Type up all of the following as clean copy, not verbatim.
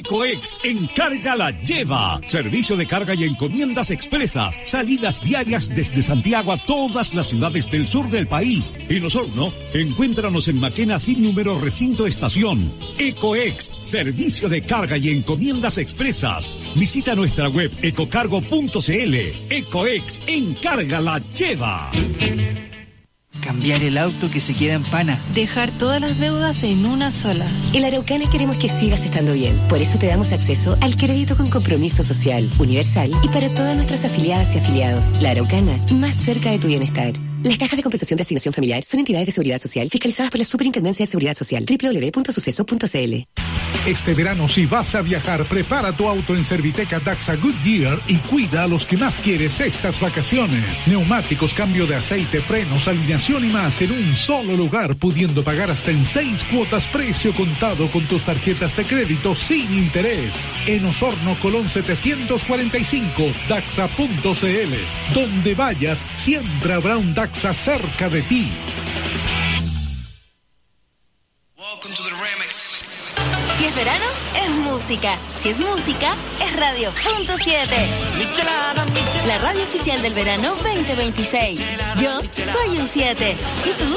Ecoex Encarga la Lleva. Servicio de carga y encomiendas expresas. Salidas diarias desde Santiago a todas las ciudades del sur del país. En Osorno, encuéntranos en Maquena sin número recinto estación. Ecoex, servicio de carga y encomiendas expresas. Visita nuestra web ecocargo.cl. Ecoex Encarga la Lleva. Cambiar el auto que se queda en pana. Dejar todas las deudas en una sola. En la Araucana queremos que sigas estando bien. Por eso te damos acceso al crédito con compromiso social, universal y para todas nuestras afiliadas y afiliados. La Araucana, más cerca de tu bienestar. Las cajas de compensación de asignación familiar son entidades de seguridad social fiscalizadas por la Superintendencia de Seguridad Social. www.suceso.cl. Este verano, si vas a viajar, prepara tu auto en Serviteca Daxa Goodyear y cuida a los que más quieres estas vacaciones. Neumáticos, cambio de aceite, frenos, alineación y más en un solo lugar, pudiendo pagar hasta en 6 cuotas precio contado con tus tarjetas de crédito sin interés. En Osorno, Colón 745, daxa.cl. Donde vayas, siempre habrá un Daxa cerca de ti. Si es verano, es música. Si es música, es Radio.7. La radio oficial del verano 2026. Yo soy un 7. ¿Y tú?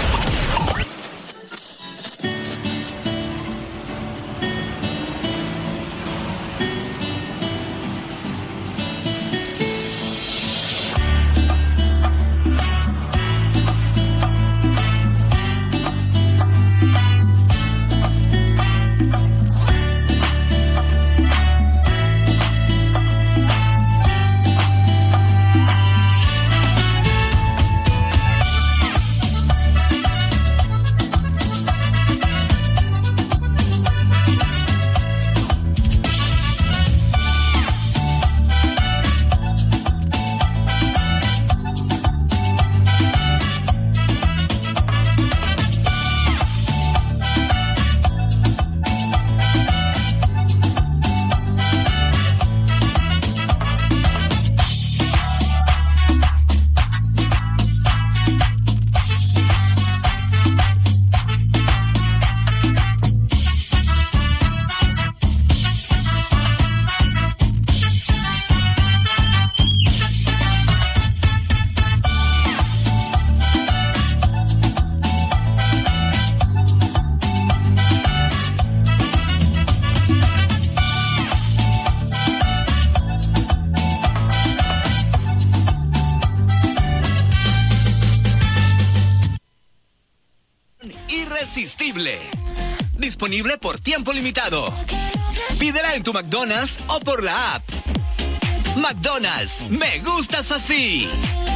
Disponible por tiempo limitado. Pídela en tu McDonald's o por la app. McDonald's, me gustas así.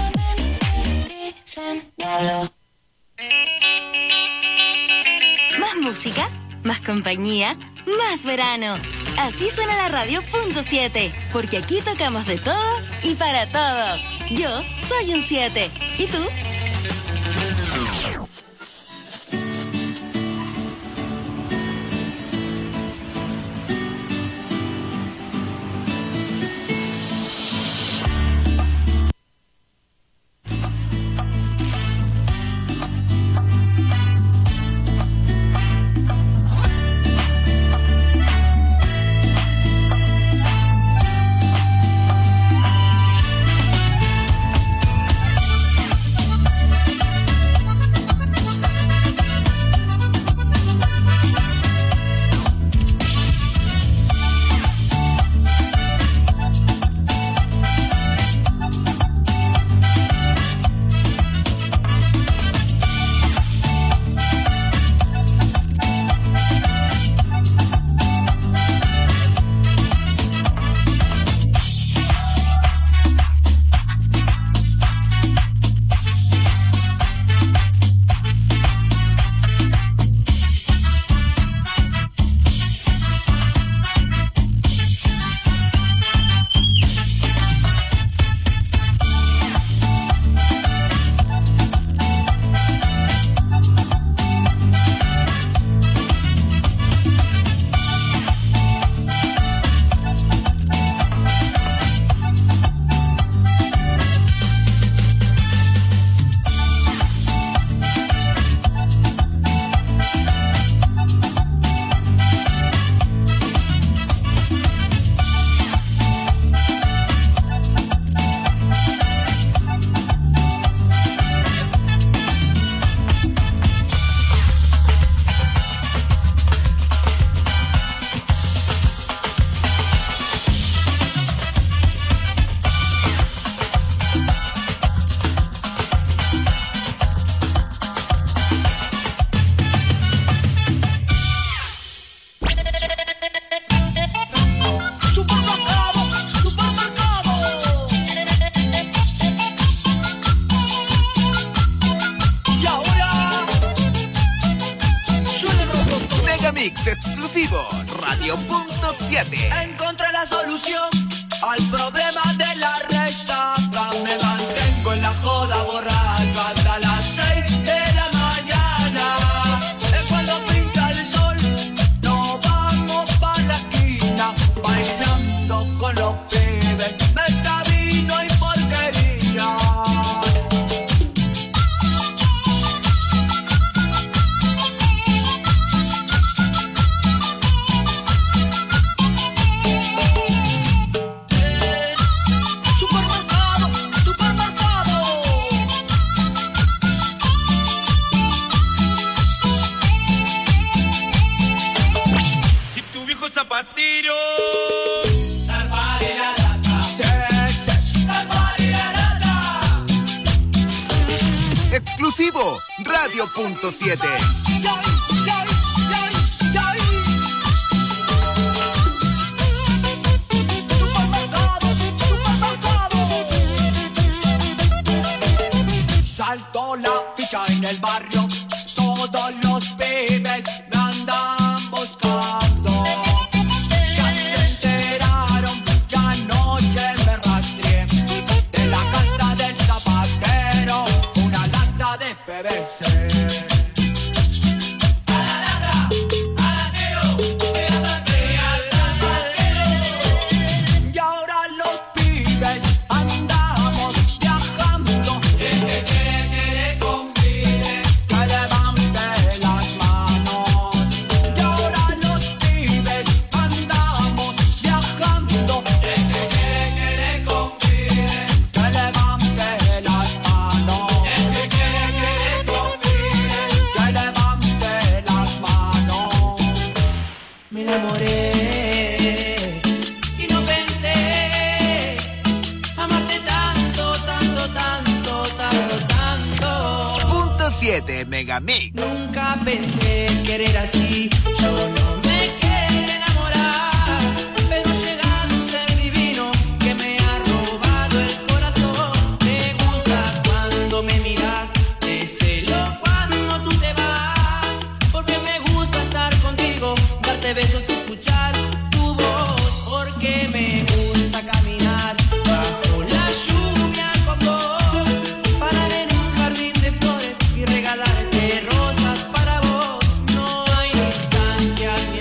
Más música, más compañía, más verano. Así suena la Radio.7, porque aquí tocamos de todo y para todos. Yo soy un 7. ¿Y tú? Exclusivo Radio.7. Encontré la solución al problema de la resaca. Me mantengo en la joda borracha hasta las 6 de la mañana. Es cuando pinta el sol, nos vamos pa' la esquina, bailando con los pibes, mezcla vino y porquería. Zapatero. Exclusivo Radio.7. Saltó la ficha en el barrio, todos los pibes me andan buscando. Ya se enteraron que anoche me rastreé de la casa del zapatero una lata de PVC. Y ahora los pibes andamos viajando. Que levante las manos. Y ahora los pibes andamos viajando. Que levante las manos. Que levante las manos. Me enamoré y no pensé amarte tanto, tanto, tanto, tanto, tanto. Punto 7 Megamix. Nunca pensé querer así, yo no me quería enamorar, pero llega un ser divino que me ha robado el corazón. Me gusta cuando me miras, te celo cuando tú te vas, porque me gusta estar contigo, darte besos y escuchar tu voz, porque me gusta caminar bajo la lluvia con vos, parar en un jardín de flores y regalarte rosas para vos. No hay distancia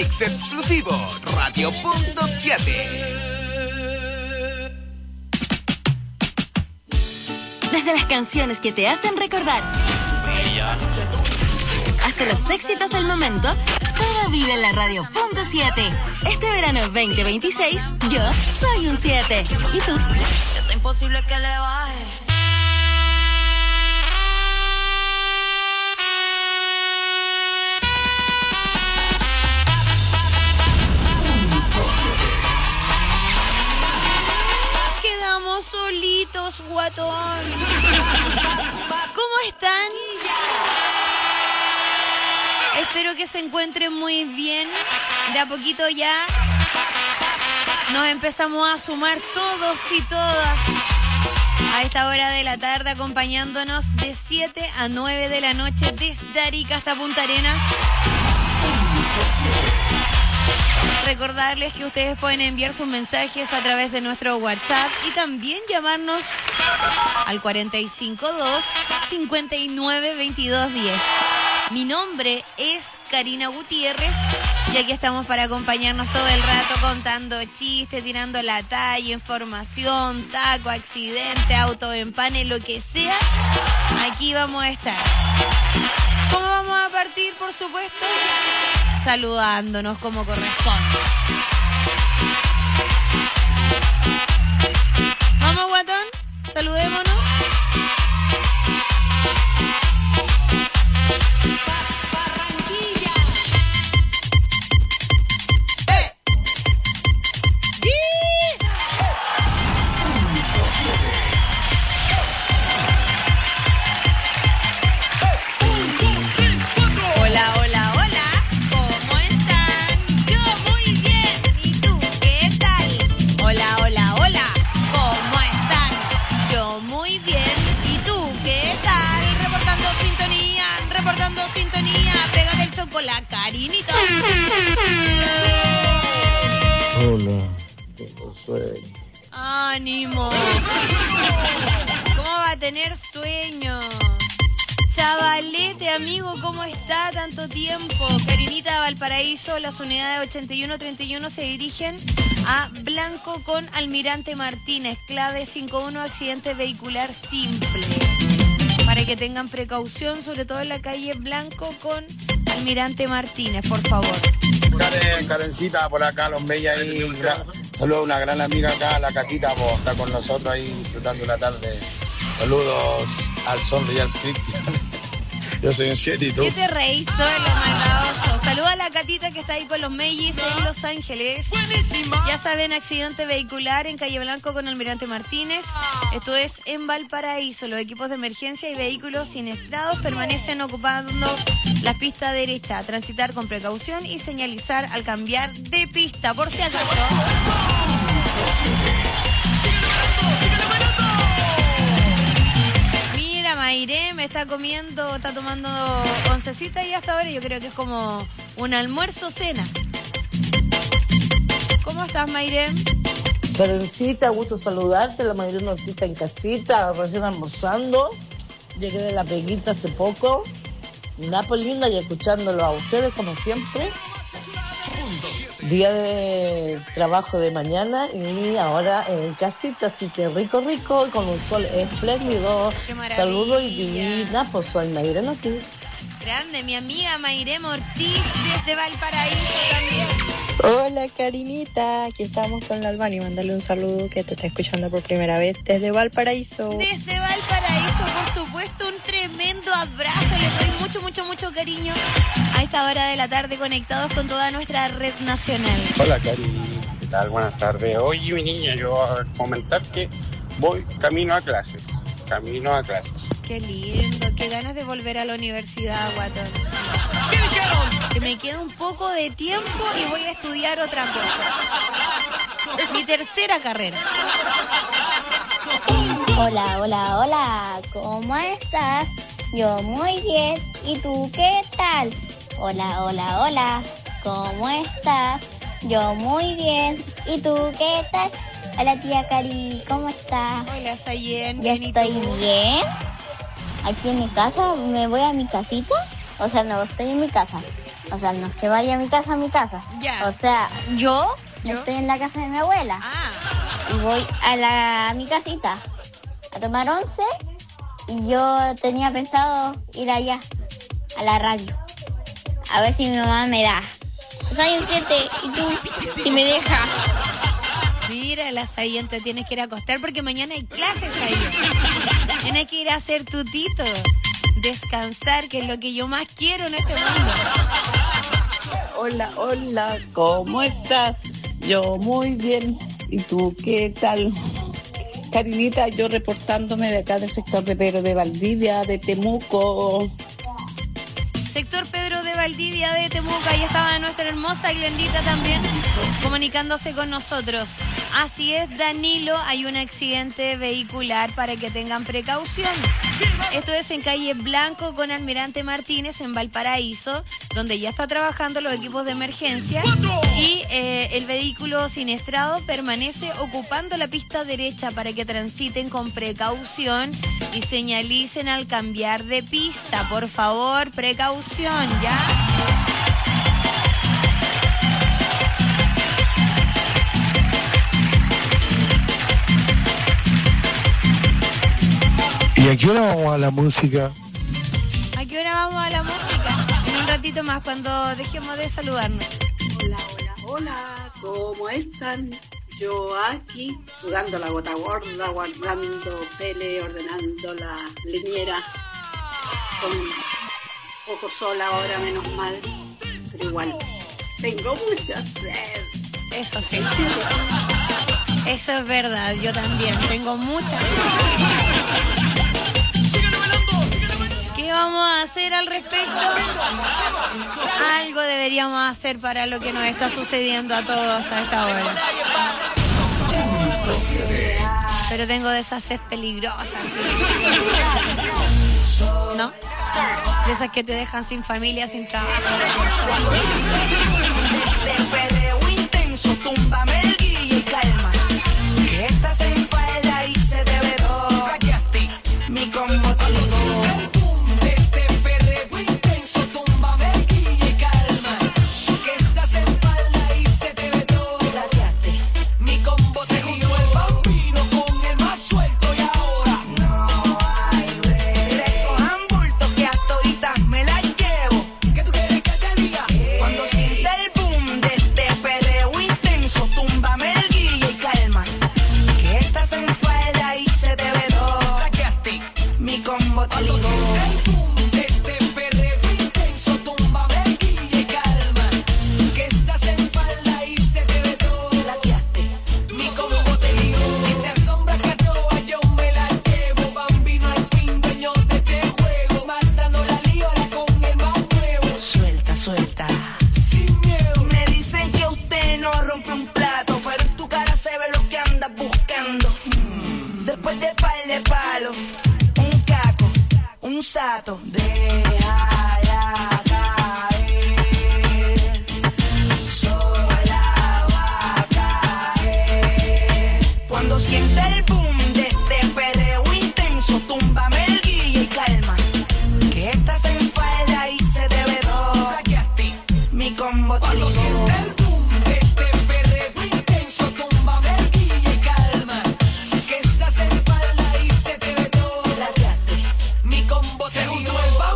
mix exclusivo Radio.7. Desde las canciones que te hacen recordar hasta los éxitos del momento, todo vive en la Radio.7. Este verano 2026, yo soy un 7. ¿Y tú? Está imposible que le baje. Quedamos solitos, guatón. ¿Cómo están? Espero que se encuentren muy bien. De a poquito ya nos empezamos a sumar todos y todas a esta hora de la tarde, acompañándonos de 7 a 9 de la noche desde Arica hasta Punta Arenas. Recordarles que ustedes pueden enviar sus mensajes a través de nuestro WhatsApp y también llamarnos al 452-592210. Mi nombre es Karina Gutiérrez y aquí estamos para acompañarnos todo el rato contando chistes, tirando la talla, información, taco, accidente, auto, empane, lo que sea. Aquí vamos a estar. ¿Cómo vamos a partir? Por supuesto, saludándonos como corresponde. ¿Vamos, guatón? Saludémonos. Con la Karinita. Hola, tengo sueño. ¡Ánimo! ¿Cómo va a tener sueño? Chavalete, amigo, ¿cómo está? Tanto tiempo. Karinita de Valparaíso, las unidades 8131 se dirigen a Blanco con Almirante Martínez. Clave 51, accidente vehicular simple. Para que tengan precaución, sobre todo en la calle Blanco con Almirante Martínez, por favor. Karencita, por acá, los Mella ahí. Saludos a una gran amiga acá, la Caquita, está con nosotros ahí disfrutando la tarde. Saludos al Sonri y al Cristian. Yo soy un 7 y tú. ¿Qué te reís? Soy lo maldadoso. Saluda a la Catita que está ahí con los Mellis en Los Ángeles. Ya saben, accidente vehicular en calle Blanco con Almirante Martínez. Esto es en Valparaíso. Los equipos de emergencia y vehículos siniestrados permanecen ocupando la pista derecha. Transitar con precaución y señalizar al cambiar de pista, por si acaso. Mairem está tomando oncecita y hasta ahora yo creo que es como un almuerzo-cena. ¿Cómo estás, Mairem? Karencita, gusto saludarte. La Mairem no está en casita, recién almorzando. Llegué de la peguita hace poco. Pues linda, y escuchándolo a ustedes como siempre. Día de trabajo de mañana y ahora en casita, así que rico, con un sol espléndido. Qué maravilla. Saludos y divina, pues soy Mairem Ortiz. Grande, mi amiga Mairem Ortiz desde Valparaíso también. Hola, Karinita, aquí estamos con la Albani. Mándale un saludo que te está escuchando por primera vez desde Valparaíso. Desde Valparaíso, por supuesto, un tremendo abrazo. Les doy mucho cariño a esta hora de la tarde, conectados con toda nuestra red nacional. Hola, Cari, ¿qué tal? Buenas tardes. Oye, mi niña, yo voy a comentar que voy camino a clases. Qué lindo, qué ganas de volver a la universidad, guatón. Que me queda un poco de tiempo y voy a estudiar otra cosa. Es mi tercera carrera. Hola, ¿cómo estás? Yo muy bien, ¿y tú qué tal? Hola, ¿cómo estás? Yo muy bien, ¿y tú qué tal? Hola, tía Cari, ¿cómo estás? Hola, Sayen, yo estoy bien. Aquí en mi casa, me voy a mi casita. O sea, no estoy en mi casa. O sea, no es que vaya a mi casa. Ya. O sea, yo estoy en la casa de mi abuela. Y voy a mi casita a tomar once. Y yo tenía pensado ir allá, a la radio. A ver si mi mamá me da. Soy un 7 y tú, si me dejas. Mira, la Sayente, tienes que ir a acostar porque mañana hay clases ahí. Tienes que ir a hacer tutito. Descansar, que es lo que yo más quiero en este mundo. Hola, ¿cómo estás? Yo muy bien. ¿Y tú qué tal? Karinita, yo reportándome de acá del sector de Pedro de Valdivia, de Temuco. Sector Pedro de Valdivia de Temuco, ahí estaba nuestra hermosa Glendita también comunicándose con nosotros. Así es, Danilo, hay un accidente vehicular para que tengan precaución. Esto es en calle Blanco con Almirante Martínez en Valparaíso, donde ya está trabajando los equipos de emergencia y el vehículo siniestrado permanece ocupando la pista derecha para que transiten con precaución y señalicen al cambiar de pista. Por favor, precaución, ¿ya? ¿Y a qué hora vamos a la música? ¿A qué hora vamos a la música? En un ratito más, cuando dejemos de saludarnos. Hola, ¿cómo están? Yo aquí, sudando la gota gorda, guardando pele, ordenando la leñera, con poco sol ahora, menos mal, pero igual, tengo mucha sed. Eso sí. Eso es verdad, yo también, tengo mucha sed. ¿Qué vamos a hacer al respecto? Algo deberíamos hacer para lo que nos está sucediendo a todos a esta hora. Pero tengo de esas sed peligrosas, ¿sí? ¿No? De esas que te dejan sin familia, sin trabajo. Este perreo intenso, túmbame el guille y calma. Que estás en falda y se te ve todo. Mi combo te Déjala caer, sola va a caer. Cuando sienta el boom de este perreo intenso, túmbame el guille y calma. Que estás en falda y se te ve todo. Mi combo te Cuando sienta el boom de este perreo intenso, túmbame el guille y calma. Que estás en falda y se te ve todo. Mi combo te ligó.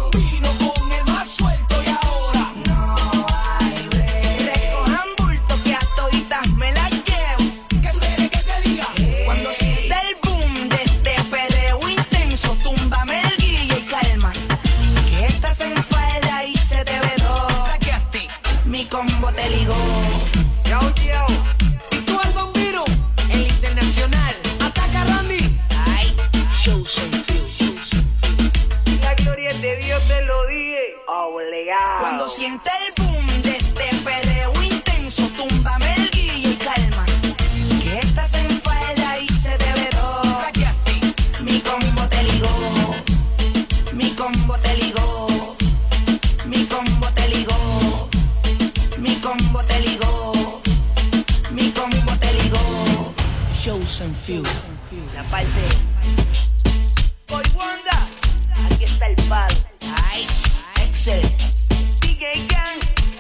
Cuando sienta el boom de este perreo intenso, túmbame el guille y calma. Que estás en falda y se te ve todo. Mi combo te ligó. Mi combo te ligó. Mi combo te ligó. Mi combo te ligó. Mi combo te ligó. Shows and Few. La parte. Boy Wanda. Aquí está el palo. Ay, Excel. DJ Gang.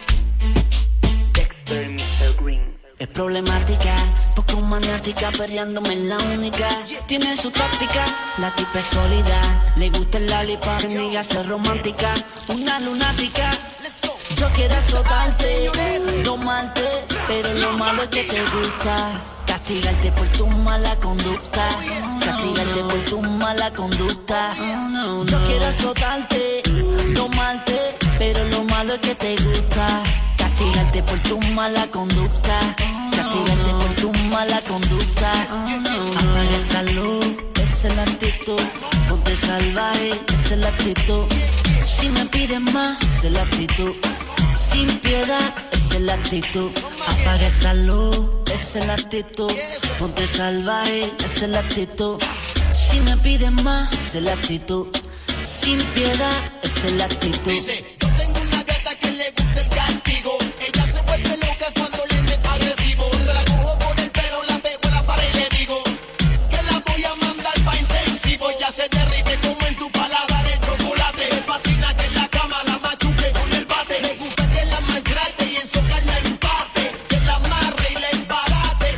lunática, perreándome en la única. Tiene su táctica, la tipa es sólida. Le gusta el lollipop, se niega a ser romántica. Una lunática, yo quiero azotarte, domarte, pero lo malo es que te gusta. Castigarte por tu mala conducta. Castigarte por tu mala conducta. Yo quiero azotarte, domarte, pero lo malo es que te gusta. Castigarte por tu mala conducta. Castigarte por tu mala conducta. Apaga esa luz, esa es la actitud. Ponte salvaje, esa es la actitud. Si me pides más, esa es la actitud. Sin piedad, esa es la actitud. Apaga esa luz, esa es la actitud. Ponte salvaje, esa es la actitud. Si me pides más, esa es la actitud. Sin piedad, esa es la actitud. Dice, yo tengo una gata que le gusta el castigo. Ella se vuelve loca cuando le meto agresivo. Cuando la cojo por el pelo, la pego en la pared y le digo que la voy a mandar pa' intensivo. Ya se derrite como en tu paladar el chocolate. Me fascina que en la cama la machuque con el bate. Me gusta que la maltrate y en socarla empate. Que la amarre y la embarate.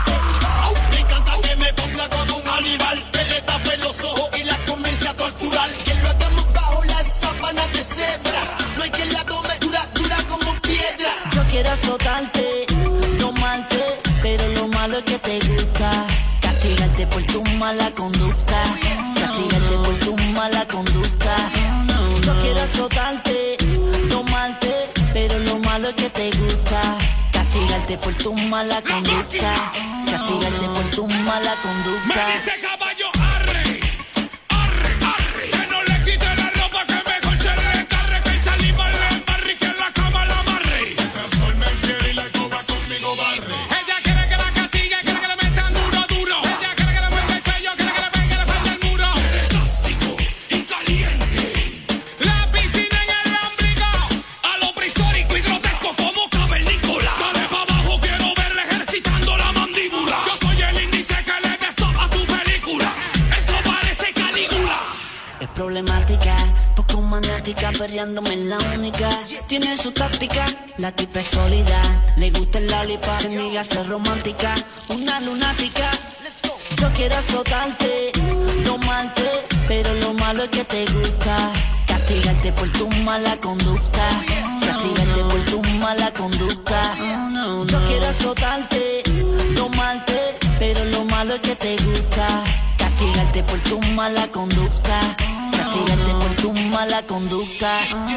Me encanta que me ponga como un animal. Que le tape los ojos y la comience a torturar. Que lo hagamos bajo las sábanas de cebra. No hay quien la tome dura, dura como piedra. Yo quiero azotarte, domarte, pero lo malo es que te gusta. Castigarte por tu mala conducta. Castigarte por tu mala conducta. Yo quiero azotarte, domarte, pero lo malo es que te gusta. Castigarte por tu mala conducta. Castigarte por tu mala conducta. Me dice caballo, arre, arre, arre. Que no le quite la ropa, que mejor se le encarre. Que el salimos le embarre y que en la cama la amarre. Se transforma en fiel y la coba conmigo barre. Ella quiere que la castigue, quiere que le metan duro, duro. Ella quiere que le mueva el cuello, quiere que le pegue la frente al muro. Quiere cástigo y caliente. La piscina en el lámbrico, a lo prehistórico y grotesco como cavernícola. Dale pa' abajo, quiero verle ejercitando la mandíbula. Yo soy el índice que le beso a tu película. Eso parece Calígula. Es problemática, poco maniática, perreándome en la única. Tiene su táctica, la tipa es sólida. Le gusta el lollipop, se niega a ser romántica. Una lunática, yo quiero azotarte, domarte, pero lo malo es que te gusta. Castigarte por tu mala conducta. Castigarte por tu mala conducta. Yo quiero azotarte, domarte, pero lo malo es que te gusta. Castigarte por tu mala conducta. Castigarte por tu mala conducta.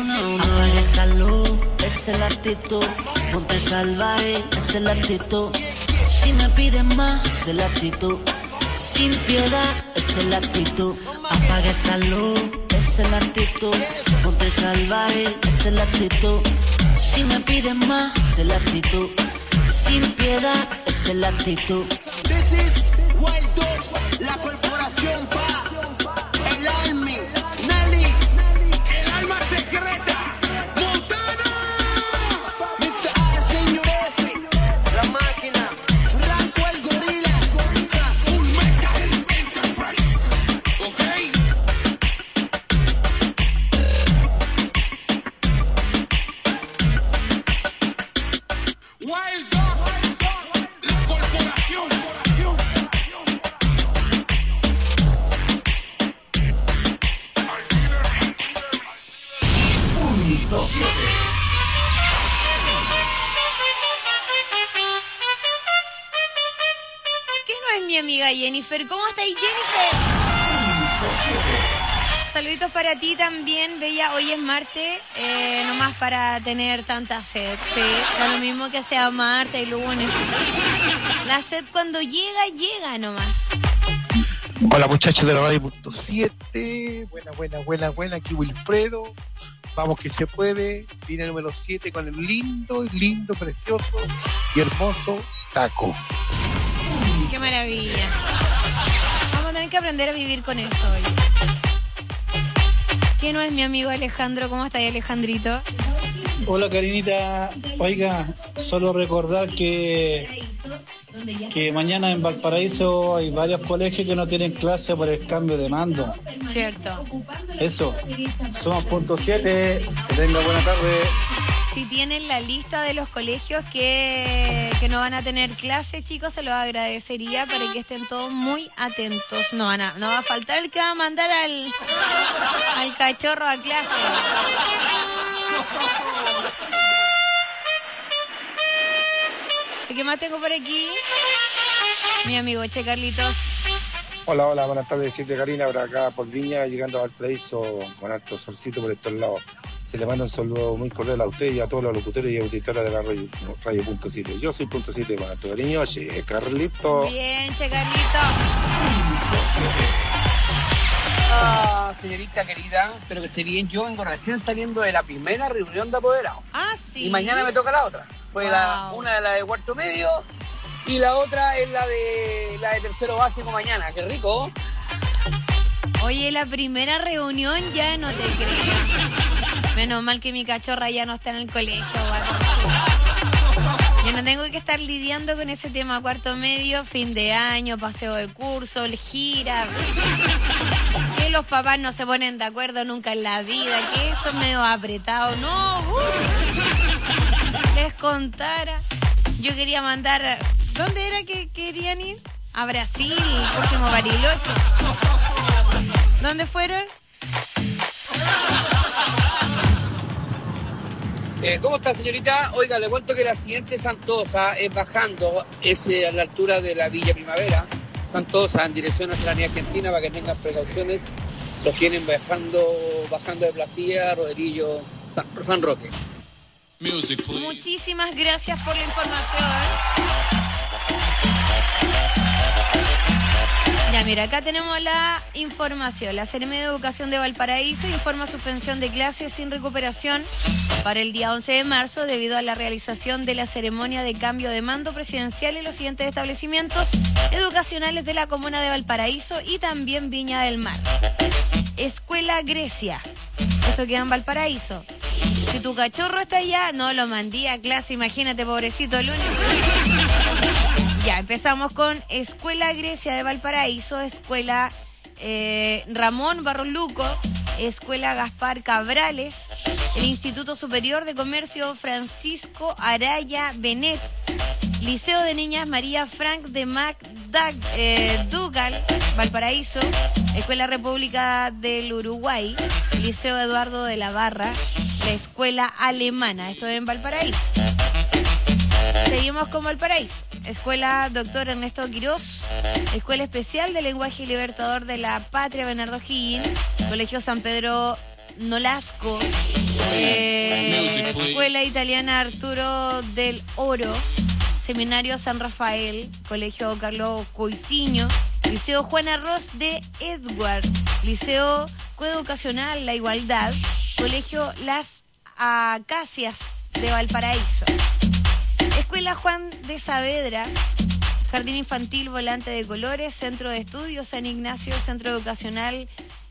Apaga esa luz, esa es la actitud. Ponte salvaje, esa es la actitud. Si me pides más, esa es la actitud. Sin piedad, esa es la actitud. Apaga esa luz, esa es la actitud. Ponte salvaje, esa es la actitud. Si me pides más, esa es la actitud. Sin piedad, esa es la actitud. This is Wild Dogs, la corporación pa' el Army, Nelly, el alma secreta, Montana, Mr. A, Señor F, la máquina, Franco el gorila, Full Metal Enterprise, ¿ok? Wild Dogs, la corporación. ¿Qué no es mi amiga Jennifer? ¿Cómo estáis, Jennifer? Saluditos para ti también, Bella. Hoy es martes, nomás para tener tanta sed. Sí, da lo mismo que sea martes y lunes. La sed cuando llega, llega nomás. Hola muchachos de la radio.7, buena, aquí Wilfredo, vamos que se puede, línea número 7 con el lindo, precioso y hermoso Taco. Qué maravilla. Vamos a tener que aprender a vivir con eso hoy. ¿Qué no es mi amigo Alejandro? ¿Cómo está ahí, Alejandrito? Hola, Karinita. Oiga, solo recordar que mañana en Valparaíso hay varios colegios que no tienen clase por el cambio de mando. Cierto. Eso. Somos .7. Que tenga buena tarde. si tienen la lista de los colegios que no van a tener clases, chicos, se los agradecería para que estén todos muy atentos. No va a faltar el que va a mandar al cachorro a clase. ¿Qué más tengo por aquí? Mi amigo Che Carlitos. Hola, buenas tardes, 7 Karina, por acá por Viña, llegando a Valparaíso con harto solcito por estos lados. Se le manda un saludo muy cordial a usted y a todos los locutores y auditores de la radio Punto 7. Yo soy Punto 7 con harto cariño, Che Carlito. Bien, Che Carlito. Señorita querida, espero que esté bien. Yo vengo recién saliendo de la primera reunión de apoderados. Sí. Y mañana me toca la otra. Fue una de la de cuarto medio y la otra es la de tercero básico mañana. ¡Qué rico! Oye, la primera reunión ya no te crees. Menos mal que mi cachorra ya no está en el colegio. Yo no tengo que estar lidiando con ese tema cuarto medio, fin de año, paseo de curso, gira. Que los papás no se ponen de acuerdo nunca en la vida, que eso es medio apretado. No, les contara. Yo quería mandar... ¿Dónde era que querían ir? A Brasil, próximo Bariloche. ¿Dónde fueron? ¿Cómo está, señorita? Oiga, le cuento que la siguiente Santosa es bajando, es a la altura de la Villa Primavera. Santosa en dirección hacia la Avenida Argentina, para que tengan precauciones. Los tienen bajando de Placía, Roderillo, San Roque. Muchísimas gracias por la información. Ya, mira, acá tenemos la información. La Seremi de Educación de Valparaíso informa suspensión de clases sin recuperación para el día 11 de marzo debido a la realización de la ceremonia de cambio de mando presidencial en los siguientes establecimientos educacionales de la comuna de Valparaíso y también Viña del Mar. Escuela Grecia. Esto queda en Valparaíso. Si tu cachorro está allá, no lo mandé a clase, imagínate, pobrecito, el único. Ya, empezamos con Escuela Grecia de Valparaíso, Escuela Ramón Barros Luco, Escuela Gaspar Cabrales, el Instituto Superior de Comercio Francisco Araya Benet, Liceo de Niñas María Frank de MacDougall, Valparaíso, Escuela República del Uruguay, Liceo Eduardo de la Barra, la Escuela Alemana, esto es en Valparaíso. Seguimos con Valparaíso. Escuela Dr. Ernesto Quirós, Escuela Especial de Lenguaje Libertador de la Patria Bernardo Higgins, Colegio San Pedro Nolasco, Escuela Italiana Arturo del Oro, Seminario San Rafael, Colegio Carlos Coiciño, Liceo Juana Ross de Edward, Liceo Coeducacional La Igualdad, Colegio Las Acacias de Valparaíso, Escuela Juan de Saavedra, Jardín Infantil Volante de Colores, Centro de Estudios San Ignacio, Centro Educacional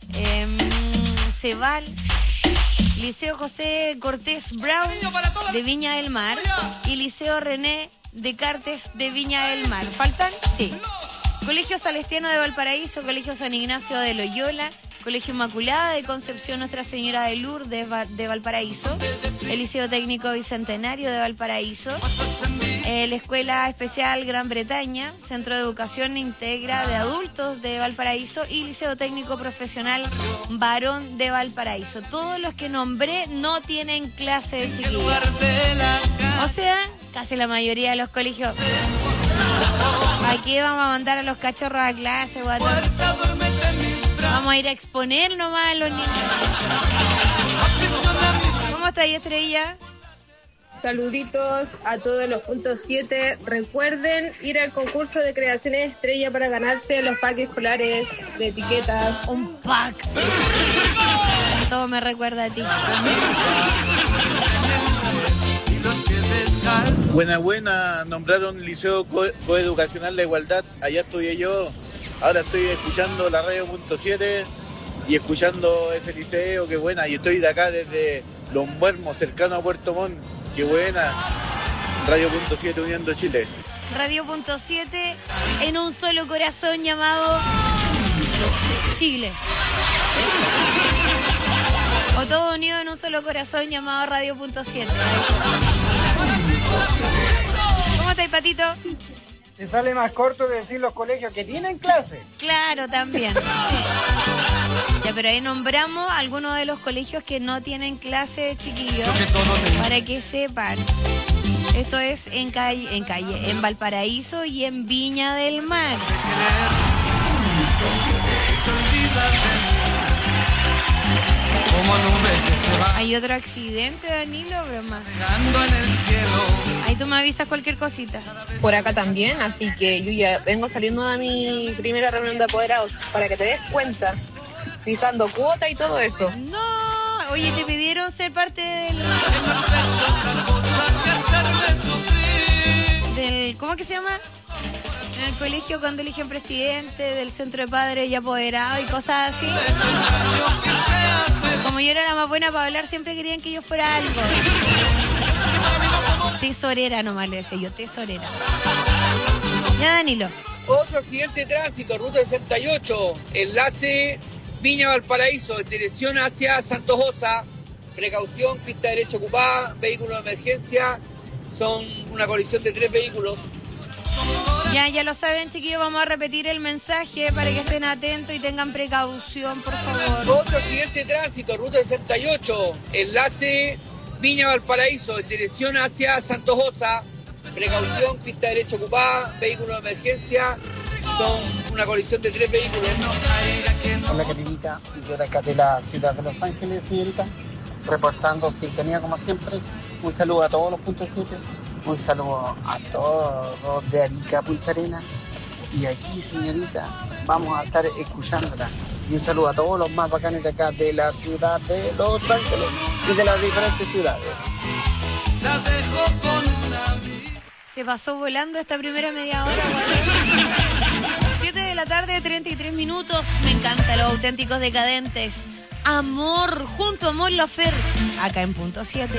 Ceval, Liceo José Cortés Brown de Viña del Mar y Liceo René Descartes de Viña del Mar. ¿Faltan? Sí. Colegio Salesiano de Valparaíso, Colegio San Ignacio de Loyola, Colegio Inmaculada de Concepción Nuestra Señora de Lourdes de Valparaíso, el Liceo Técnico Bicentenario de Valparaíso, la Escuela Especial Gran Bretaña, Centro de Educación Integra de Adultos de Valparaíso y Liceo Técnico Profesional Varón de Valparaíso. Todos los que nombré no tienen clase de chiquillos. O sea, casi la mayoría de los colegios. Aquí vamos a mandar a los cachorros a clase, guatón. Vamos a ir a exponer nomás a los niños. ¿Cómo está ahí, Estrella? Saluditos a todos los puntos 7. Recuerden ir al concurso de creaciones Estrella para ganarse los packs escolares de etiquetas. Un pack. Todo me recuerda a ti. Buena, nombraron Liceo Coeducacional La Igualdad, allá estudié yo, ahora estoy escuchando la radio Punto 7 y escuchando ese liceo, qué buena, y estoy de acá desde Los Muermos, cercano a Puerto Montt, qué buena, Radio Punto 7 uniendo Chile. Radio Punto 7 en un solo corazón llamado Chile. O todo unido en un solo corazón llamado Radio.7. ¿Cómo estáis, Patito? Se sale más corto de decir los colegios que tienen clase. Claro, también. Ya, pero ahí nombramos algunos de los colegios que no tienen clase, chiquillos, para que sepan. Esto es en Valparaíso y en Viña del Mar. Hay otro accidente, Danilo, broma. Ahí tú me avisas cualquier cosita. Por acá también, así que yo ya vengo saliendo de mi primera reunión de apoderados para que te des cuenta, fijando cuota y todo eso. No, oye, te pidieron ser parte del ¿cómo que se llama? En el colegio cuando eligen presidente, del centro de padres y apoderados y cosas así. Como yo era la más buena para hablar, siempre querían que yo fuera algo. Tesorera nomás le decía yo, tesorera. Ya, Danilo. Otro accidente de tránsito, ruta 68, enlace Viña Valparaíso, en dirección hacia Santos Osa. Precaución, pista derecha ocupada, vehículo de emergencia. Son una colisión de 3 vehículos. Ya lo saben, chiquillos, vamos a repetir el mensaje para que estén atentos y tengan precaución, por favor. Otro accidente de tránsito, ruta 68, enlace Viña Valparaíso, en dirección hacia Santos Osa. Precaución, pista derecha ocupada, vehículo de emergencia. Son una colisión de 3 vehículos. Hola, Carinita, yo de acá de la ciudad de Los Ángeles, señorita, reportando sintonía como siempre. Un saludo a todos los puntos 7. Un saludo a todos de Arica, Punta Arenas. Y aquí, señorita, vamos a estar escuchándola. Y un saludo a todos los más bacanes de acá, de la ciudad de Los Ángeles y de las diferentes ciudades. Se pasó volando esta primera media hora, ¿vale? 7 de la tarde, 33 minutos. Me encanta, los auténticos decadentes. Amor, junto a Mon Laferte, acá en punto 7.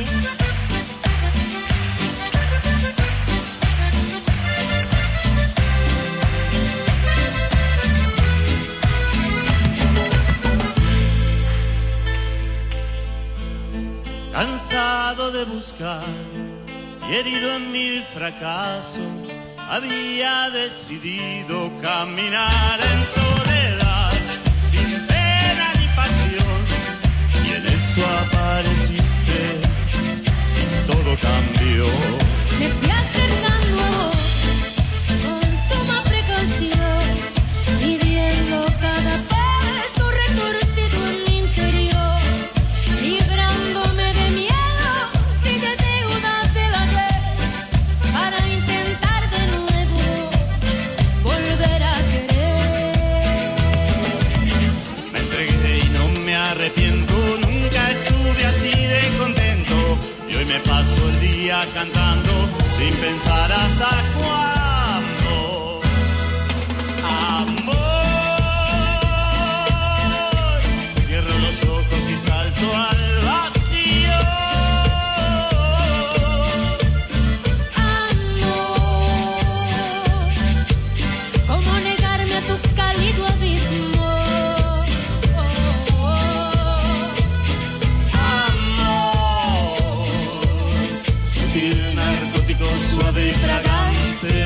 Cansado de buscar y herido en mil fracasos, había decidido caminar en soledad, sin pena ni pasión, y en eso apareciste, todo cambió. Me fui acercando a vos con suma precaución, midiendo cada paso retorcido en mi interior, librándome de miedo sin deudas del ayer, para intentar de nuevo volver a querer. Me entregué y no me arrepiento, nunca estuve así de contento, y hoy me paso el día cantando sin pensar hasta cuándo. Amor, cierro los ojos y salto al vacío. Amor, ¿cómo negarme a tu cálido abismo? Amor, sutil narcótico suave y fragante.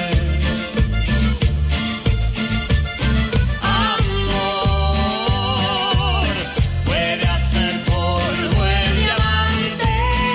Amor, puede hacer polvo el diamante.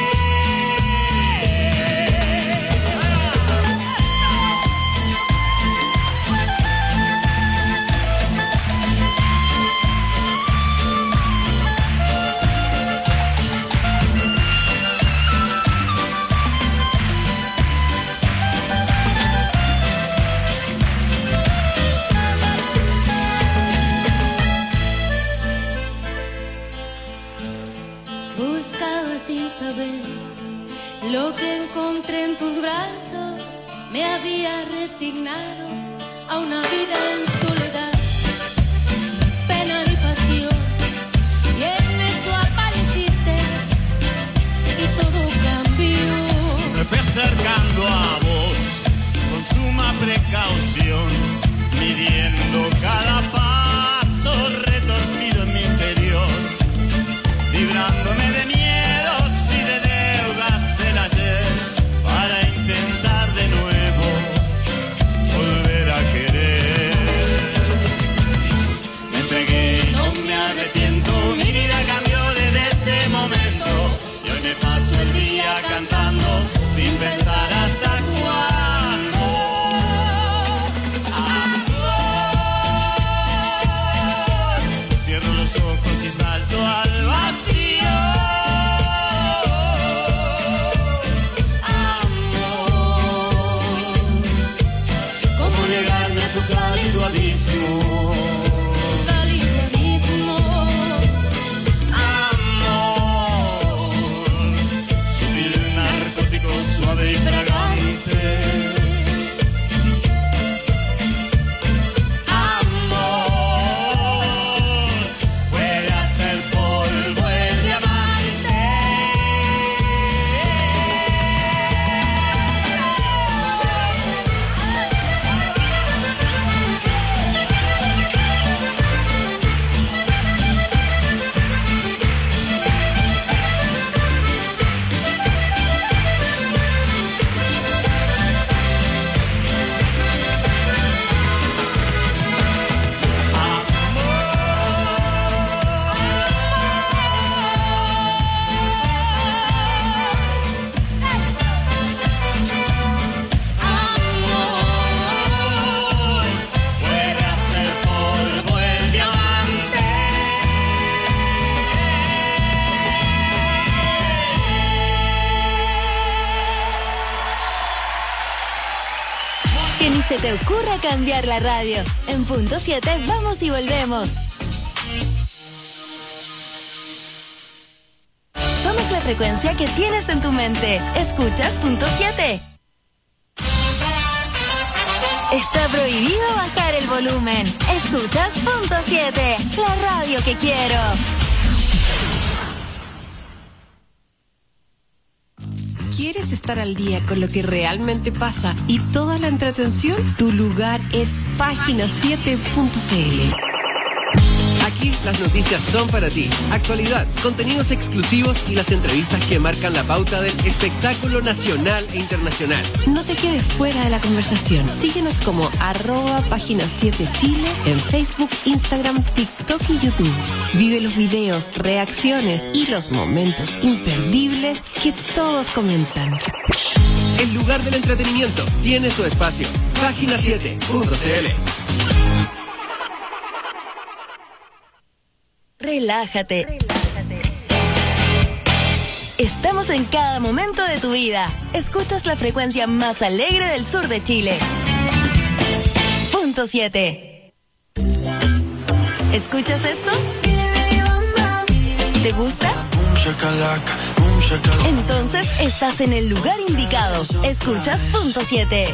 Buscaba sin saber lo que encontré en tus brazos. Me había resignado a una vida en soledad, sin pena ni pasión. Y en eso apareciste y todo cambió. Me fui acercando a vos con suma precaución, midiendo cada paso retorcido en mi interior, librando Ni se te ocurra cambiar la radio. En punto 7 vamos y volvemos. Somos la frecuencia que tienes en tu mente. Escuchas punto 7. Está prohibido bajar el volumen. Escuchas punto 7, la radio que quiero. ¿Quieres estar al día con lo que realmente pasa y toda la entretención? Tu lugar es página7.cl. Aquí las noticias son para ti. Actualidad, contenidos exclusivos y las entrevistas que marcan la pauta del espectáculo nacional e internacional. No te quedes fuera de la conversación. Síguenos como @página7chile en Facebook, Instagram, TikTok y YouTube. Vive los videos, reacciones y los momentos imperdibles que todos comentan. El lugar del entretenimiento tiene su espacio. Página7.cl. Relájate. Estamos en cada momento de tu vida. Escuchas la frecuencia más alegre del sur de Chile. Punto 7. ¿Escuchas esto? ¿Te gusta? Entonces estás en el lugar indicado. Escuchas punto 7.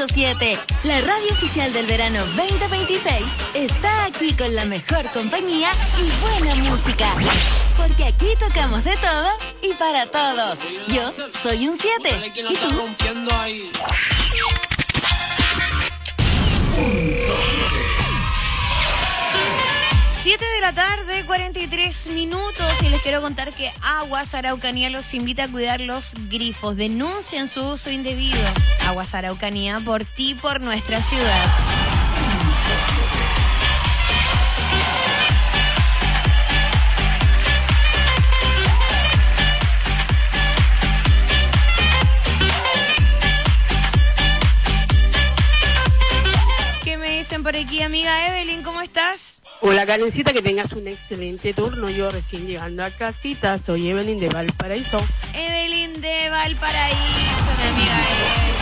100.7. La radio oficial del verano 2026 está aquí con la mejor compañía y buena música. Porque aquí tocamos de todo y para todos. Yo soy un 7. ¿Y tú? 7 de la tarde, 43 minutos, y les quiero contar que Aguas Araucanía los invita a cuidar los grifos. Denuncian su uso indebido. Aguas Araucanía, por ti, por nuestra ciudad. ¿Qué me dicen por aquí, amiga Evelyn? ¿Cómo estás? Hola Karencita, que tengas un excelente turno. Yo recién llegando a casita, soy Evelyn de Valparaíso. Evelyn de Valparaíso, mi amiga Evelyn.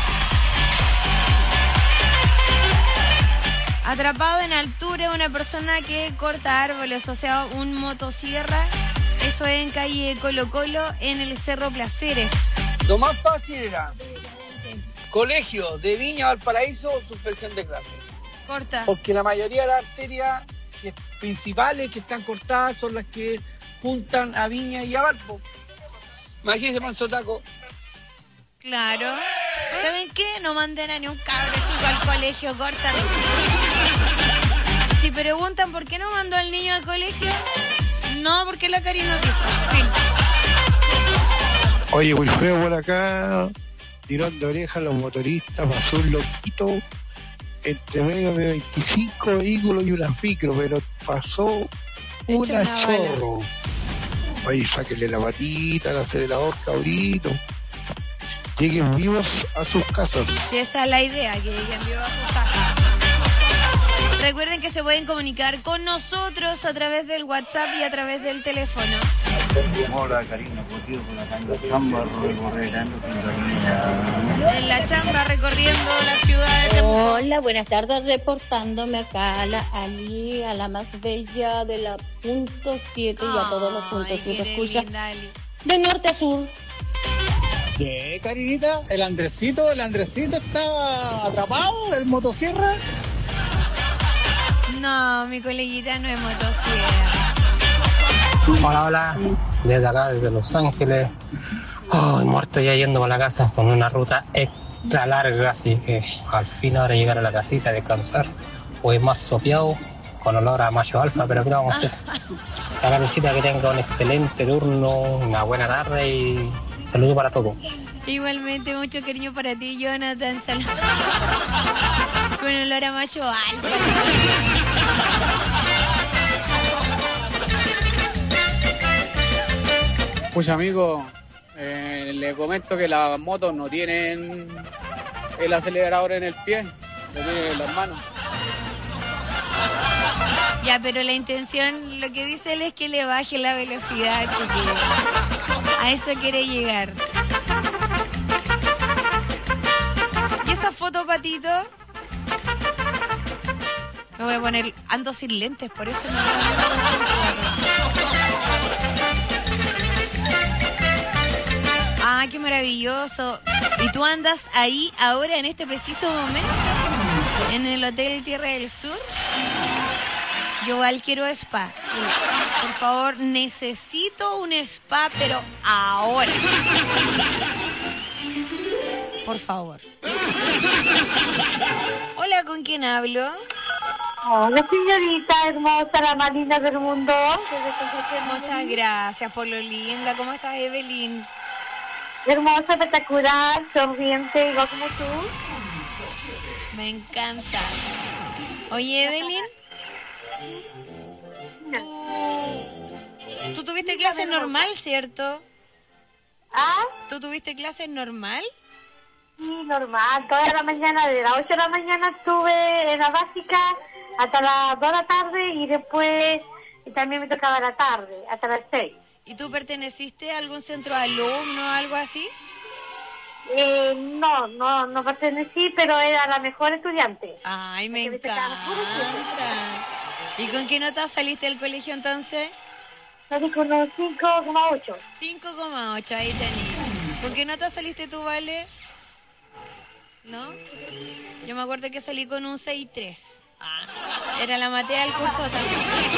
Atrapado en altura una persona que corta árboles, o sea, un motosierra. Eso es en calle Colo Colo, en el Cerro Placeres. Lo más fácil era colegio de Viña, Valparaíso, suspensión de clases. Corta. Porque la mayoría de las arterias principales que están cortadas son las que juntan a Viña y a Valpo. Imagínense Manzotaco. Claro. ¿Saben qué? No manden a ni un cabro chico al colegio, cortan. Si preguntan por qué no mandó al niño al colegio, no, porque la Karina dijo. Fin. Oye, Wilfredo, por acá, tirón de oreja a los motoristas, pasó un loquito entre medio de 25 vehículos y unas micro, pero pasó una chorro. Oye, sáquenle la patita, el acelerador, cabrito. Lleguen vivos a sus casas. Sí, esa es la idea, que lleguen vivos a sus casas. Recuerden que se pueden comunicar con nosotros a través del WhatsApp y a través del teléfono. Hola, Karina, contigo con la chamba recorriendo. En la chamba recorriendo la ciudad de Temuco. Hola, buenas tardes, reportándome acá a la Ali, a la más bella de la punto 7 y a todos los puntos 7 escucha. De norte a sur. ¿Qué, Karinita? El Andresito está atrapado, el motosierra. No, mi coleguita no es motosierra. Hola, desde acá, desde Los Ángeles. Muerto ya yendo para la casa con una ruta extra larga, así que al fin ahora llegar a la casita a descansar. Hoy más sopeado, con olor a macho alfa, pero ¿qué vamos a hacer? La Karencita, que tenga un excelente turno, una buena tarde y saludos para todos. Igualmente, mucho cariño para ti, Jonathan. Saludos. Con olor a macho alfa. Pues amigo, le comento que las motos no tienen el acelerador en el pie, lo tienen en las manos. Ya, pero la intención, lo que dice él es que le baje la velocidad, chiquillo. A eso quiere llegar. ¿Y esa foto, Patito? Me voy a poner, ando sin lentes, por eso no. Ah, qué maravilloso. ¿Y tú andas ahí ahora en este preciso momento? ¿En el Hotel Tierra del Sur? Yo igual quiero spa. Por favor, necesito un spa, pero ahora. Por favor. Hola, ¿con quién hablo? Hola, señorita hermosa, la más linda del mundo. Muchas gracias por lo linda. ¿Cómo estás, Evelyn? Hermosa, espectacular, sonriente, igual como tú. Me encanta. Oye, Evelyn, ¿tú tuviste clases normal, cierto? ¿Ah? ¿Tú tuviste clases normal? Sí, normal, toda la mañana, de las 8 de la mañana estuve en la básica hasta las 2 de la tarde y después también me tocaba la tarde, hasta las 6. ¿Y tú perteneciste a algún centro de alumnos o algo así? No pertenecí, pero era la mejor estudiante. Ay, me encanta. ¿Y con qué nota saliste del colegio entonces? Salí con un 5,8. 5,8, ahí tenés. ¿Con qué nota saliste tú, Vale? ¿No? Yo me acuerdo que salí con un 6.3. Era la Matea del curso también.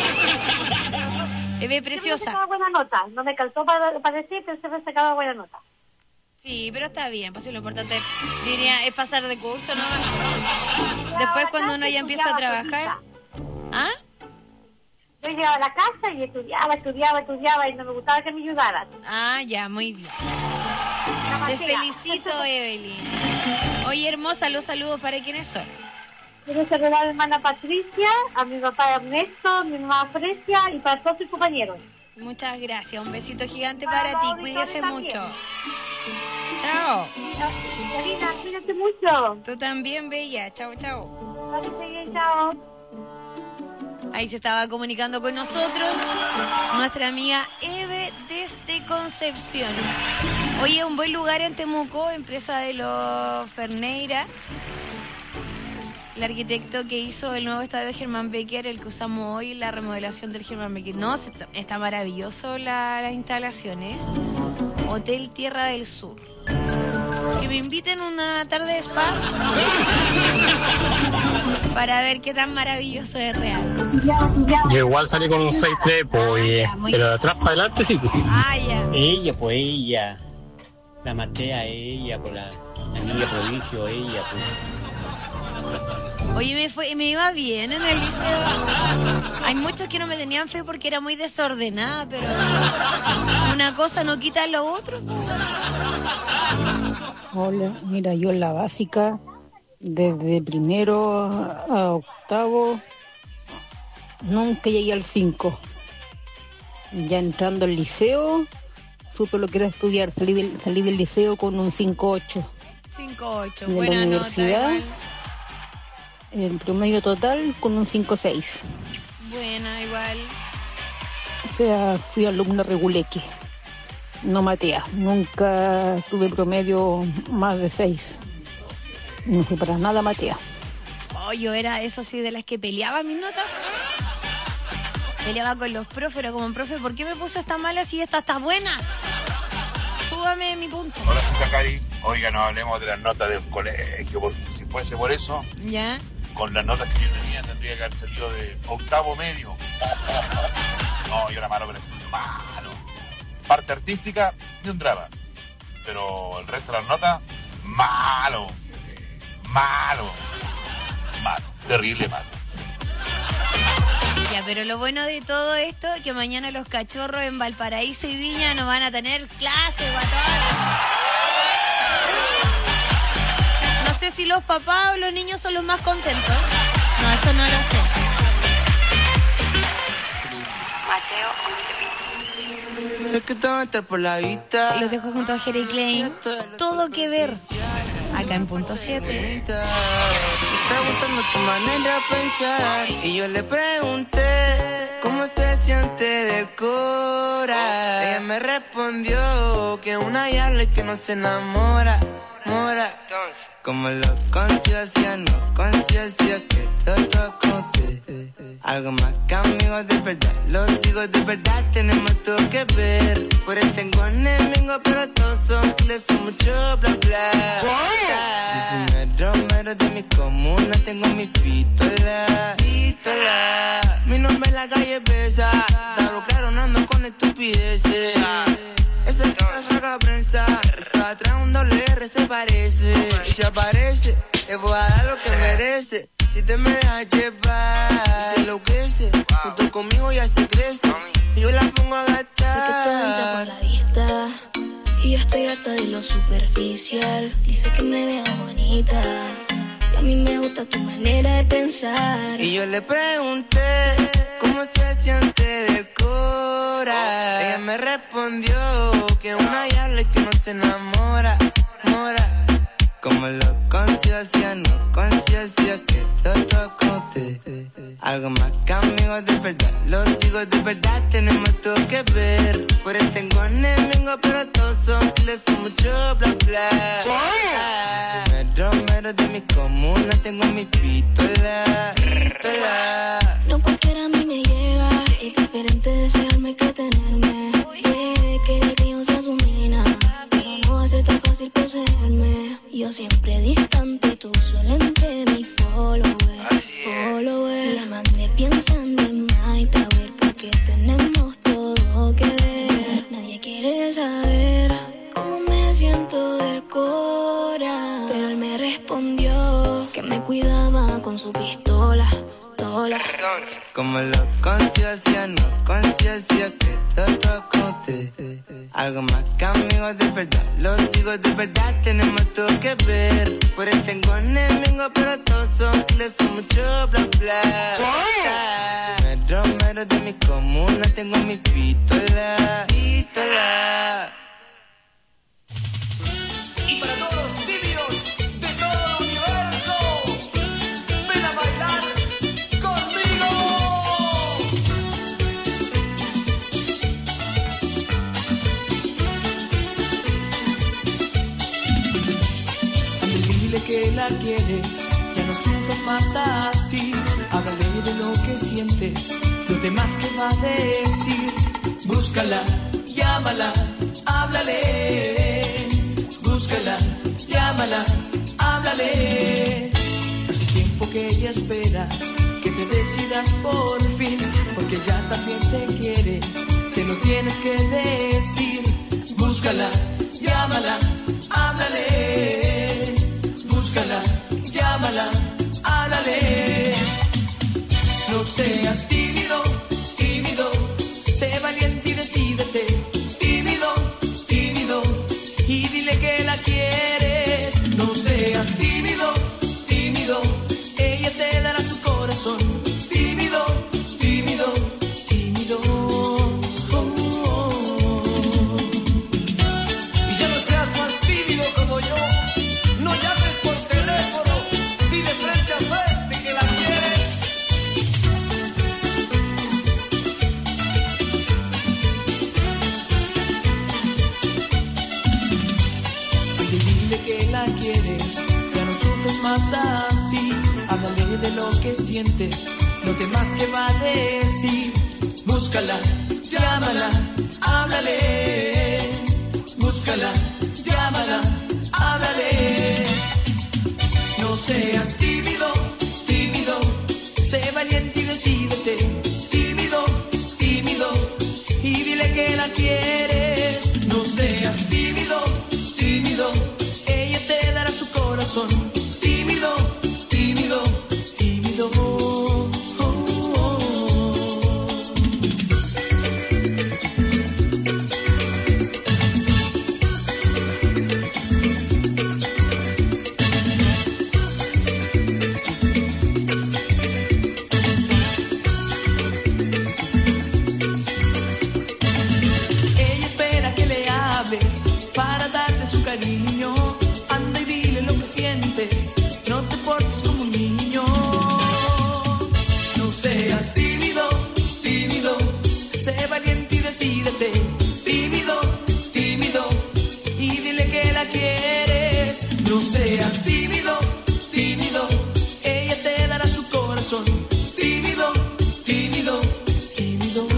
Eve preciosa. Yo me sacaba buena nota. No me calzó para decir, pero se me sacaba buena nota. Sí, pero está bien, pues lo importante, diría, es pasar de curso, ¿no? Después cuando uno ya empieza a trabajar. ¿Ah? Yo llegaba a la casa y estudiaba y no me gustaba que me ayudaran. Ah, ya, muy bien. Te felicito, Evelyn. Oye, hermosa, los saludos para quienes son. Quiero saludar a mi hermana Patricia, a mi papá Ernesto, a mi mamá Frecia y para todos sus compañeros. Muchas gracias, un besito gigante para ti, cuídese mucho. Chao. Karina, cuídate mucho. Tú también, bella. Chao, chao. Chao. Ahí se estaba comunicando con nosotros nuestra amiga Eve desde Concepción. Oye, un buen lugar en Temuco, empresa de los Ferneira. El arquitecto que hizo el nuevo estadio Germán Becker, el que usamos hoy, la remodelación del Germán Becker. No, está maravilloso las instalaciones. Hotel Tierra del Sur. Que me inviten una tarde de spa para ver qué tan maravilloso es real. Yo igual salí con un 6.3, pues, pero de atrás para adelante sí. Ah, ya. Ella. La Matea, ella, por la niña prodigio, ella, pues. Oye, me iba bien en el liceo. Hay muchos que no me tenían fe porque era muy desordenada, pero una cosa no quita lo otro. Hola, mira, yo en la básica, desde primero a octavo, nunca llegué al 5. Ya entrando al liceo, supe lo que era estudiar, salí del liceo con un 5.8. 5.8, buena nota. En la universidad, el promedio total con un 5.6. Buena, igual. O sea, fui alumna reguleque, no Matea. Nunca tuve promedio más de 6. No fui para nada Matea. Oh, yo era eso sí de las que peleaba mis notas. Peleaba con los profes, era como, profe, ¿por qué me puso esta mala si esta está buena? Súbame mi punto. Hola, señorita Cari. Oiga, no hablemos de las notas del colegio, porque si fuese por eso, ¿ya? Con las notas que yo tenía tendría que haber salido de octavo medio. No, yo era malo para el estudio, malo. Parte artística, ni un drama. Pero el resto de las notas, malo. Terrible malo. Ya, pero lo bueno de todo esto es que mañana los cachorros en Valparaíso y Viña no van a tener clases, guatón. No sé si los papás o los niños son los más contentos. No, eso no lo sé. Sé que todo entra por la vista. Los dejo junto a Jerry Klein. Todo que ver. Acá en punto 7. Me está gustando tu manera de pensar. Y yo le pregunté cómo se siente del cora. Ella me respondió que una diabla y que no se enamora. Como lo conciencia, no conciencia, que todo con usted. Algo más que amigos de verdad, los digo de verdad, tenemos todo que ver. Por eso tengo enemigos, pero todos son les son mucho bla bla. Yo soy mero de mi comuna, tengo mi pistola. Mi nombre en la calle pesa, está claro, no ando con estupideces. Esa es la saga prensa, esa atrás un doble R se parece. Y se aparece, te voy a dar lo que merece. Si te me dejas llevar, se enloquece. Junto conmigo ya se crece. Y yo la pongo a gastar. Sé que todo entra por la vista. Y yo estoy harta de lo superficial. Dice que me veo bonita. Y a mí me gusta tu manera de pensar. Y yo le pregunté cómo se siente del cora. Ella me respondió que una diabla y que no se enamora. Como lo conciencia, no conciencia, que todo con usted. Algo más que amigos de verdad, los digo de verdad, tenemos todo que ver. Por eso tengo enemigos, pero todos son les son mucho bla bla. Yo soy mero de mi comuna, tengo mi pistola. No cualquiera a mí me llega. Es diferente desearme que tenerme. Quiere que yo sea su nena, pero no va a ser tan fácil poseerme. Yo siempre distante, puso el entre mi follower. La mandé pensando en Night Tower porque tenemos todo que ver. Nadie quiere saber cómo me siento del cora, pero él me respondió que me cuidaba con su pistola. Como lo conciencia, no conciencia que todo conté. Algo más que amigos de verdad, lo digo de verdad, tenemos todo que ver. Por ahí tengo enemigos, pero todos son les son mucho bla bla. Mero de mi comuna, tengo mi pistola. Y para todos los vídeos de todo el universo, ven a bailar conmigo. Dile que la quieres, ya no sufras más así. Háblale de lo que sientes, lo demás que va a decir. Búscala, llámala, háblale. Búscala, llámala, háblale. Hace tiempo que ella espera que te decidas por fin, porque ya también te quiere, se lo tienes que decir. Búscala, llámala, háblale. Búscala, llámala, háblale. No seas tímido, tímido, sé valiente y decídete. Tímido, tímido, y dile que la quieres. No seas tímido, tímido, ella te dará su corazón. Tímido, tímido, tímido. Y ya no seas más tímido como yo. No llames por teléfono, dile frente a frente que la quieres. Dile que la quieres, ya no sufres más así. Háblale de lo que sientes, lo demás que va a decir. Búscala, llámala, háblale. Búscala, llámala, háblale. No seas tímido, tímido, sé valiente y decídete. Tímido, tímido, y dile que la quieres. No seas tímido, tímido, ella te dará su corazón. Tímido, tímido, tímido. Ella espera que le hables para darte su cariño. Anda y dile lo que sientes, no te portes como un niño. No seas tímido, tímido, sé valiente y decídete. Tímido, tímido, y dile que la quieres. No seas tímido, tímido, ella te dará su corazón. Tímido, tímido, tímido.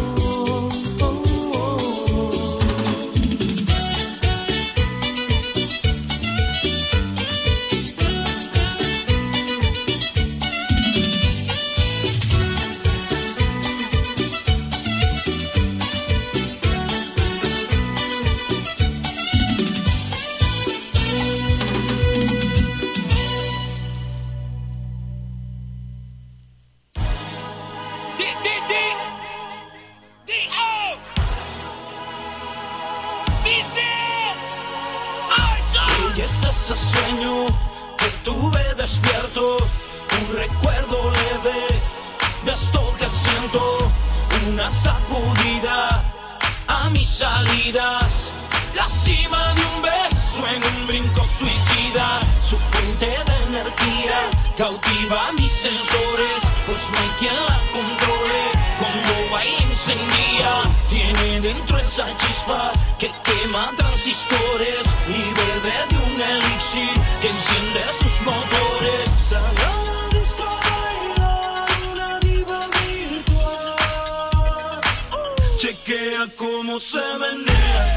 Y es ese sueño que tuve despierto, un recuerdo leve de esto que siento, una sacudida a mis salidas, la cima de un beso en un brinco suicida, su fuente de energía cautiva mis sensores, pues no hay quien la controle, cuando baila encendida, tiene dentro esa chispa que quema transistores y bebe de un elixir que enciende sus motores. Salada disco baila una diva virtual, chequea cómo se menea.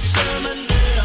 se menea.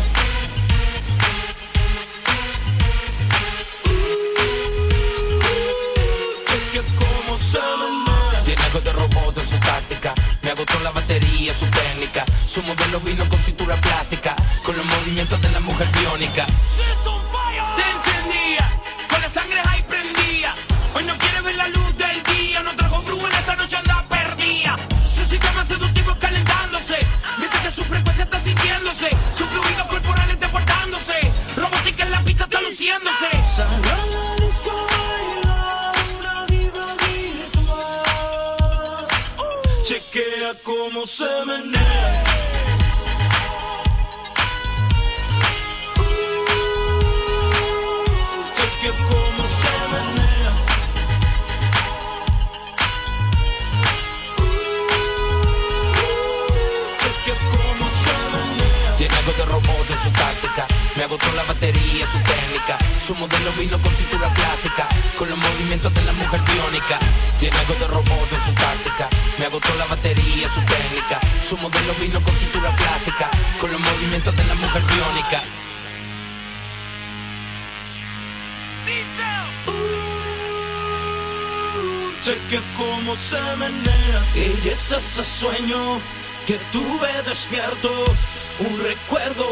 Chequea cómo se menea. Tiene algo de robot en su táctica. Me agotó la batería, su técnica. Su modelo vino con cintura plástica, con los movimientos de la mujer biónica. Te encendía, con la sangre ahí prendía. Hoy no quiere ver la luz del día. No trajo brujo en esta noche, anda perdida. Su sistema seductivo calentándose, mientras que su frecuencia está sintiéndose. Sus fluidos corporales desbordándose. Robótica en la pista está luciéndose. Salada disco baila una diva virtual. Chequea cómo se menea. Chequea cómo se menea. Chequea cómo se menea. Tiene algo de robot en su táctica. Me agotó la batería, su técnica. Su modelo vino con cintura plástica, con los movimientos de la mujer biónica. Tiene algo de robot en su táctica. Me agotó la batería, su técnica. Su modelo vino con cintura plástica, con los movimientos de la mujer biónica. Chequea cómo se menea. Ella es ese sueño que tuve despierto, un recuerdo